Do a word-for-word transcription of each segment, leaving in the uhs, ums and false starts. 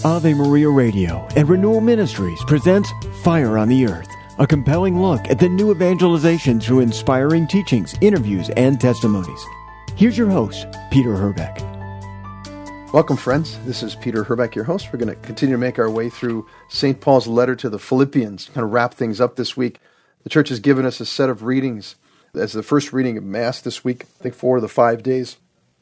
Ave Maria Radio and Renewal Ministries presents Fire on the Earth, a compelling look at the new evangelization through inspiring teachings, interviews, and testimonies. Here's your host, Peter Herbeck. Welcome, friends. This is Peter Herbeck, your host. We're going to continue to make our way through Saint Paul's letter to the Philippians, kind of wrap things up this week. The church has given us a set of readings as the first reading of Mass this week, I think four of the five days,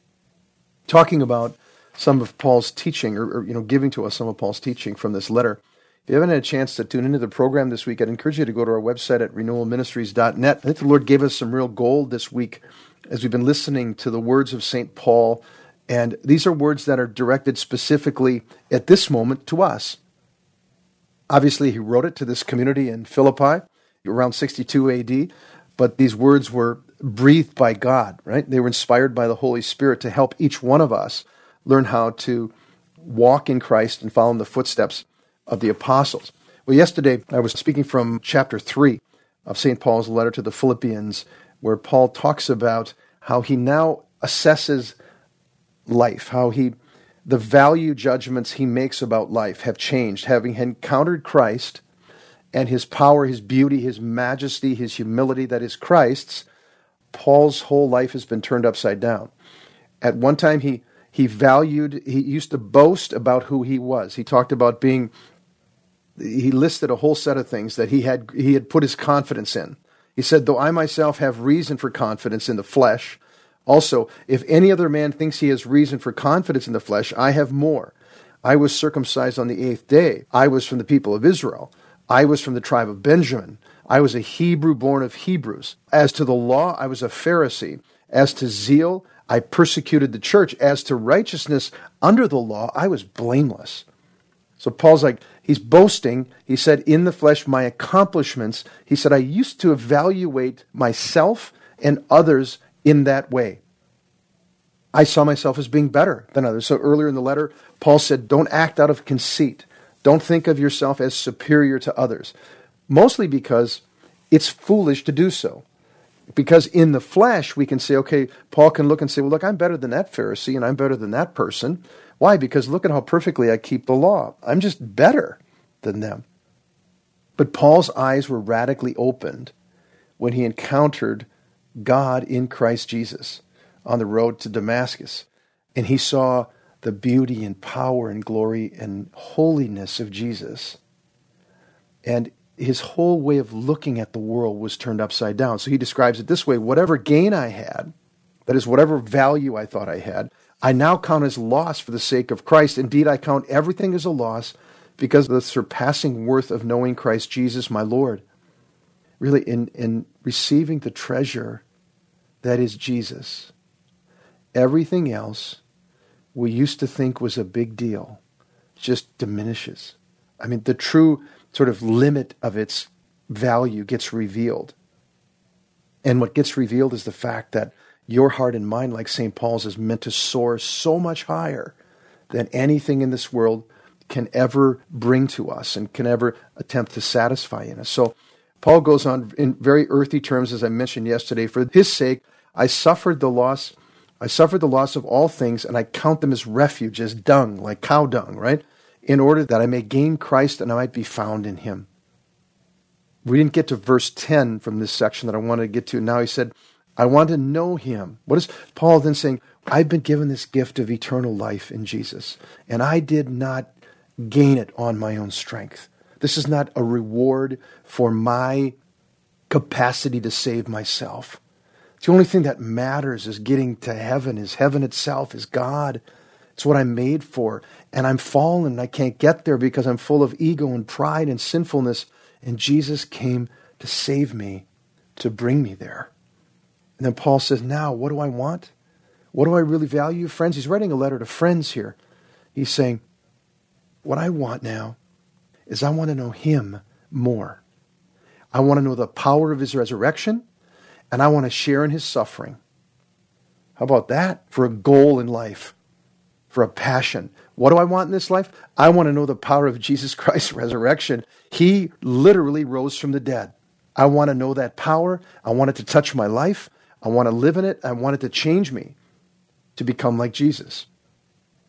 talking about some of Paul's teaching, or, or you know, giving to us some of Paul's teaching from this letter. If you haven't had a chance to tune into the program this week, I'd encourage you to go to our website at renewal ministries dot net. I think the Lord gave us some real gold this week as we've been listening to the words of Saint Paul, and these are words that are directed specifically at this moment to us. Obviously, he wrote it to this community in Philippi around sixty-two A D, but these words were breathed by God, right? They were inspired by the Holy Spirit to help each one of us learn how to walk in Christ and follow in the footsteps of the apostles. Well, yesterday I was speaking from chapter three of Saint Paul's letter to the Philippians, where Paul talks about how he now assesses life, how he, the value judgments he makes about life have changed, having encountered Christ and his power, his beauty, his majesty, his humility that is Christ's. Paul's whole life has been turned upside down. At one time, he He valued, he used to boast about who he was. He talked about being, he listed a whole set of things that he had he had put his confidence in. He said, though I myself have reason for confidence in the flesh, also, if any other man thinks he has reason for confidence in the flesh, I have more. I was circumcised on the eighth day. I was from the people of Israel. I was from the tribe of Benjamin. I was a Hebrew born of Hebrews. As to the law, I was a Pharisee. As to zeal, I persecuted the church. As to righteousness under the law, I was blameless. So Paul's like, he's boasting. He said, in the flesh, my accomplishments. He said, I used to evaluate myself and others in that way. I saw myself as being better than others. So earlier in the letter, Paul said, don't act out of conceit. Don't think of yourself as superior to others. Mostly because it's foolish to do so. Because in the flesh, we can say, okay, Paul can look and say, well, look, I'm better than that Pharisee and I'm better than that person. Why? Because look at how perfectly I keep the law. I'm just better than them. But Paul's eyes were radically opened when he encountered God in Christ Jesus on the road to Damascus. And he saw the beauty and power and glory and holiness of Jesus. And his whole way of looking at the world was turned upside down. So he describes it this way: whatever gain I had, that is, whatever value I thought I had, I now count as loss for the sake of Christ. Indeed, I count everything as a loss because of the surpassing worth of knowing Christ Jesus, my Lord. Really, in, in receiving the treasure that is Jesus, everything else we used to think was a big deal just diminishes. I mean, the true sort of limit of its value gets revealed. And what gets revealed is the fact that your heart and mind, like Saint Paul's, is meant to soar so much higher than anything in this world can ever bring to us and can ever attempt to satisfy in us. So Paul goes on in very earthy terms, as I mentioned yesterday, for his sake, I suffered the loss, I suffered the loss of all things, and I count them as refuge, as dung, like cow dung, right? In order that I may gain Christ and I might be found in him. We didn't get to verse ten from this section that I wanted to get to. Now he said, I want to know him. What is Paul then saying? I've been given this gift of eternal life in Jesus, and I did not gain it on my own strength. This is not a reward for my capacity to save myself. The only thing that matters is getting to heaven, is heaven itself, is God. It's what I'm made for. And I'm fallen and I can't get there because I'm full of ego and pride and sinfulness. And Jesus came to save me, to bring me there. And then Paul says, now, what do I want? What do I really value? Friends, he's writing a letter to friends here. He's saying, what I want now is I want to know him more. I want to know the power of his resurrection, and I want to share in his suffering. How about that for a goal in life? For a passion. What do I want in this life? I want to know the power of Jesus Christ's resurrection. He literally rose from the dead. I want to know that power. I want it to touch my life. I want to live in it. I want it to change me to become like Jesus.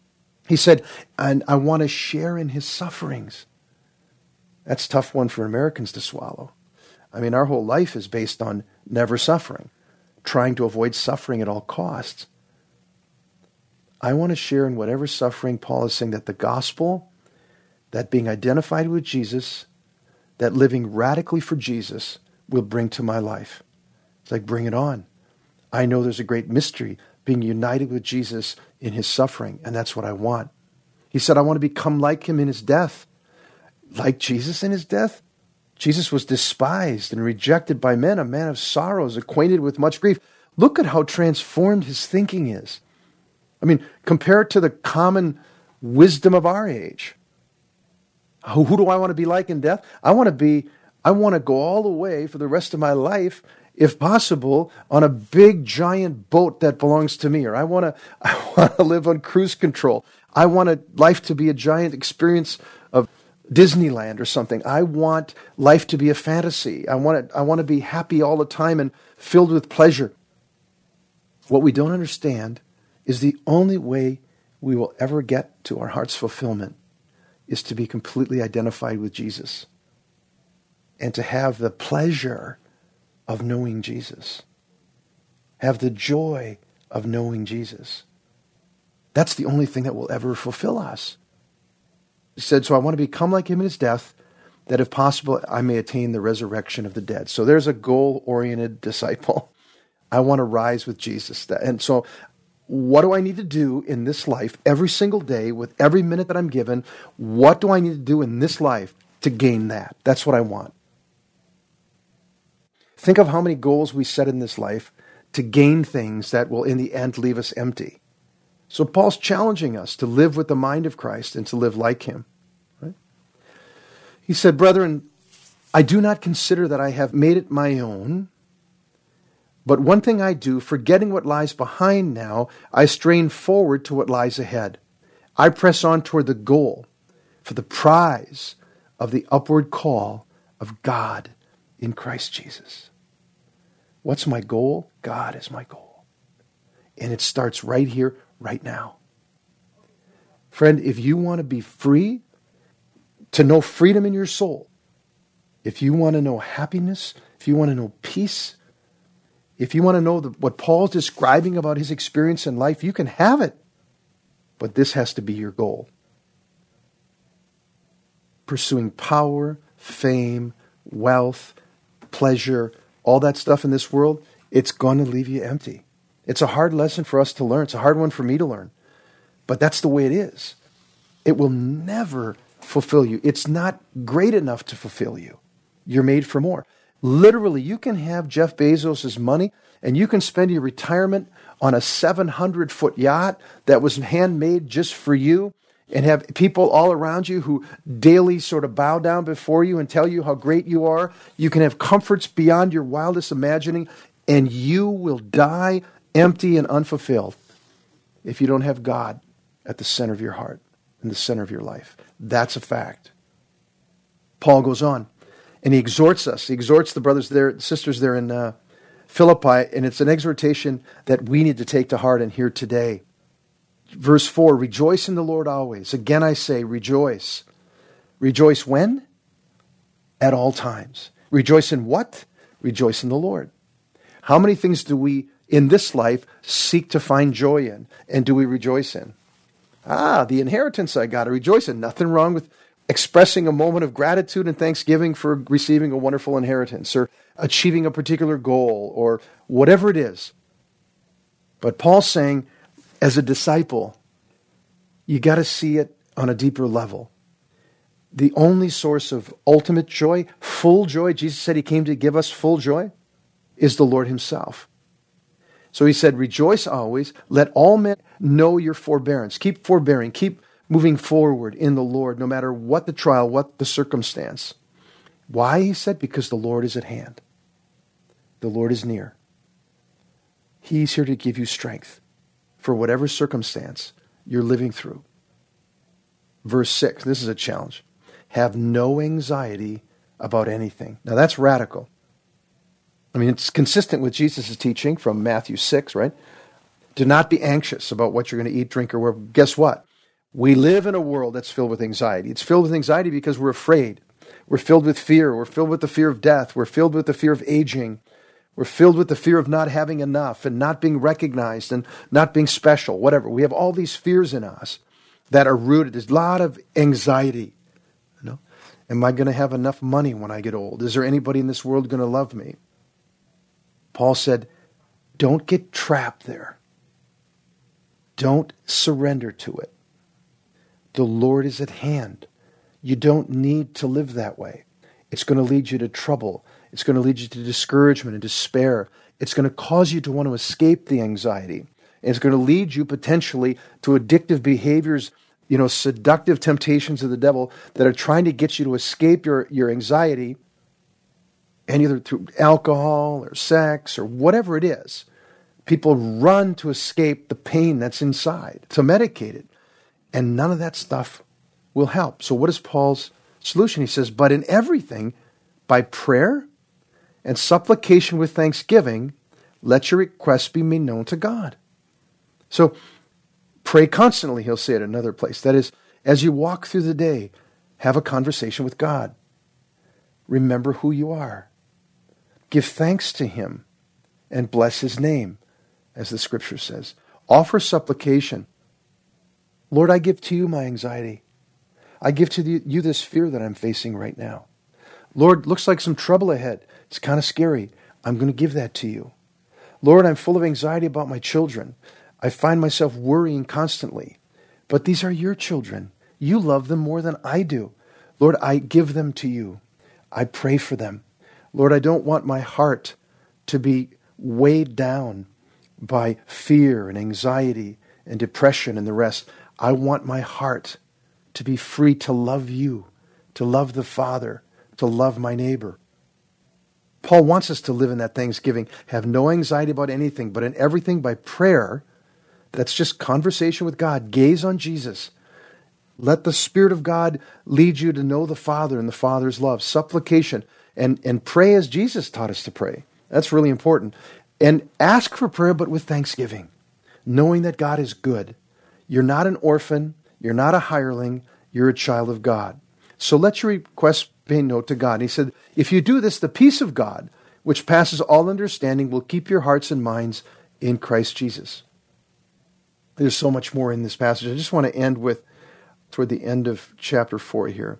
He said, and I want to share in his sufferings. That's a tough one for Americans to swallow. I mean, our whole life is based on never suffering, trying to avoid suffering at all costs. I want to share in whatever suffering. Paul is saying that the gospel, that being identified with Jesus, that living radically for Jesus will bring to my life. It's like, bring it on. I know there's a great mystery, being united with Jesus in his suffering, and that's what I want. He said, I want to become like him in his death. Like Jesus in his death? Jesus was despised and rejected by men, a man of sorrows, acquainted with much grief. Look at how transformed his thinking is. I mean, compare it to the common wisdom of our age. Who, who do I want to be like in death? I want to be, I want to go all the way for the rest of my life, if possible, on a big giant boat that belongs to me. Or I want to, I want to live on cruise control. I want a, life to be a giant experience of Disneyland or something. I want life to be a fantasy. I want it, I want to be happy all the time and filled with pleasure. What we don't understand is the only way we will ever get to our heart's fulfillment is to be completely identified with Jesus and to have the pleasure of knowing Jesus, have the joy of knowing Jesus. That's the only thing that will ever fulfill us. He said, so I want to become like him in his death, that if possible, I may attain the resurrection of the dead. So there's a goal-oriented disciple. I want to rise with Jesus. And so what do I need to do in this life every single day with every minute that I'm given? What do I need to do in this life to gain that? That's what I want. Think of how many goals we set in this life to gain things that will in the end leave us empty. So Paul's challenging us to live with the mind of Christ and to live like him. Right? He said, brethren, I do not consider that I have made it my own, but one thing I do, forgetting what lies behind now, I strain forward to what lies ahead. I press on toward the goal for the prize of the upward call of God in Christ Jesus. What's my goal? God is my goal. And it starts right here, right now. Friend, if you want to be free, to know freedom in your soul, if you want to know happiness, if you want to know peace, if you want to know the, what Paul's describing about his experience in life, you can have it. But this has to be your goal. Pursuing power, fame, wealth, pleasure, all that stuff in this world, it's going to leave you empty. It's a hard lesson for us to learn. It's a hard one for me to learn. But that's the way it is. It will never fulfill you. It's not great enough to fulfill you. You're made for more. Literally, you can have Jeff Bezos' money and you can spend your retirement on a seven hundred foot yacht that was handmade just for you and have people all around you who daily sort of bow down before you and tell you how great you are. You can have comforts beyond your wildest imagining, and you will die empty and unfulfilled if you don't have God at the center of your heart, in the center of your life. That's a fact. Paul goes on, and he exhorts us. He exhorts the brothers there, sisters there in uh, Philippi, and it's an exhortation that we need to take to heart and hear today. Verse four, rejoice in the Lord always. Again I say, rejoice. Rejoice when? At all times. Rejoice in what? Rejoice in the Lord. How many things do we, in this life, seek to find joy in? And do we rejoice in? Ah, the inheritance I got to rejoice in. Nothing wrong with expressing a moment of gratitude and thanksgiving for receiving a wonderful inheritance or achieving a particular goal or whatever it is. But Paul's saying, as a disciple, you got to see it on a deeper level. The only source of ultimate joy, full joy, Jesus said he came to give us full joy, is the Lord himself. So he said, rejoice always. Let all men know your forbearance. Keep forbearing. Keep moving forward in the Lord, no matter what the trial, what the circumstance. Why, he said? Because the Lord is at hand. The Lord is near. He's here to give you strength for whatever circumstance you're living through. Verse six, this is a challenge. Have no anxiety about anything. Now that's radical. I mean, it's consistent with Jesus' teaching from Matthew six, right? Do not be anxious about what you're going to eat, drink, or wear. Guess what? We live in a world that's filled with anxiety. It's filled with anxiety because we're afraid. We're filled with fear. We're filled with the fear of death. We're filled with the fear of aging. We're filled with the fear of not having enough and not being recognized and not being special, whatever. We have all these fears in us that are rooted. There's a lot of anxiety. You know, am I going to have enough money when I get old? Is there anybody in this world going to love me? Paul said, don't get trapped there. Don't surrender to it. The Lord is at hand. You don't need to live that way. It's going to lead you to trouble. It's going to lead you to discouragement and despair. It's going to cause you to want to escape the anxiety. And it's going to lead you potentially to addictive behaviors, you know, seductive temptations of the devil that are trying to get you to escape your, your anxiety, and either through alcohol or sex or whatever it is. People run to escape the pain that's inside, to medicate it. And none of that stuff will help. So what is Paul's solution? He says, but in everything, by prayer and supplication with thanksgiving, let your requests be made known to God. So pray constantly, he'll say at another place. That is, as you walk through the day, have a conversation with God. Remember who you are. Give thanks to him and bless his name, as the scripture says. Offer supplication. Lord, I give to you my anxiety. I give to you this fear that I'm facing right now. Lord, looks like some trouble ahead. It's kind of scary. I'm going to give that to you. Lord, I'm full of anxiety about my children. I find myself worrying constantly. But these are your children. You love them more than I do. Lord, I give them to you. I pray for them. Lord, I don't want my heart to be weighed down by fear and anxiety and depression and the rest. I want my heart to be free to love you, to love the Father, to love my neighbor. Paul wants us to live in that thanksgiving, have no anxiety about anything, but in everything by prayer. That's just conversation with God. Gaze on Jesus. Let the Spirit of God lead you to know the Father and the Father's love. Supplication. And, and pray as Jesus taught us to pray. That's really important. And ask for prayer, but with thanksgiving, knowing that God is good. You're not an orphan. You're not a hireling. You're a child of God. So let your requests be known to God. And he said, if you do this, the peace of God, which passes all understanding, will keep your hearts and minds in Christ Jesus. There's so much more in this passage. I just want to end with, toward the end of chapter four here.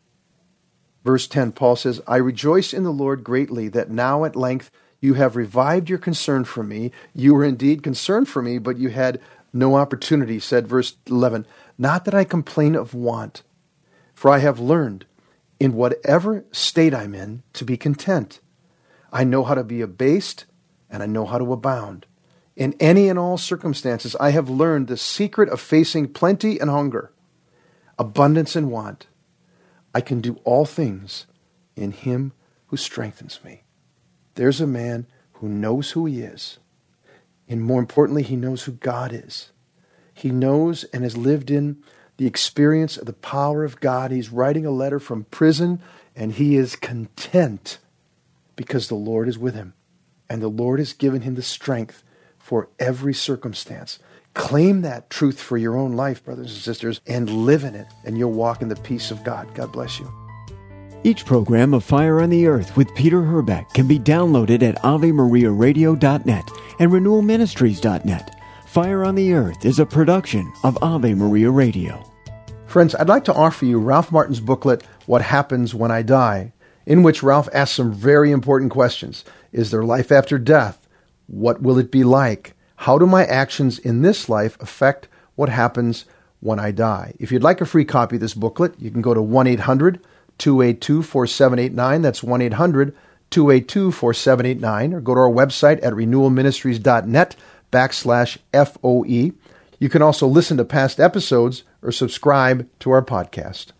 Verse ten, Paul says, I rejoice in the Lord greatly that now at length you have revived your concern for me. You were indeed concerned for me, but you had no opportunity, said verse eleven. Not that I complain of want, for I have learned in whatever state I'm in to be content. I know how to be abased, and I know how to abound. In any and all circumstances, I have learned the secret of facing plenty and hunger, abundance and want. I can do all things in him who strengthens me. There's a man who knows who he is. And more importantly, he knows who God is. He knows and has lived in the experience of the power of God. He's writing a letter from prison, and he is content because the Lord is with him. And the Lord has given him the strength for every circumstance. Claim that truth for your own life, brothers and sisters, and live in it, and you'll walk in the peace of God. God bless you. Each program of Fire on the Earth with Peter Herbeck can be downloaded at ave maria radio dot net and renewal ministries dot net. Fire on the Earth is a production of Ave Maria Radio. Friends, I'd like to offer you Ralph Martin's booklet, What Happens When I Die, in which Ralph asks some very important questions. Is there life after death? What will it be like? How do my actions in this life affect what happens when I die? If you'd like a free copy of this booklet, you can go to one eight hundred two eight two four seven eight nine. That's one eight hundred two eight two four seven eight nine. Or go to our website at renewal ministries dot net backslash F O E. You can also listen to past episodes or subscribe to our podcast.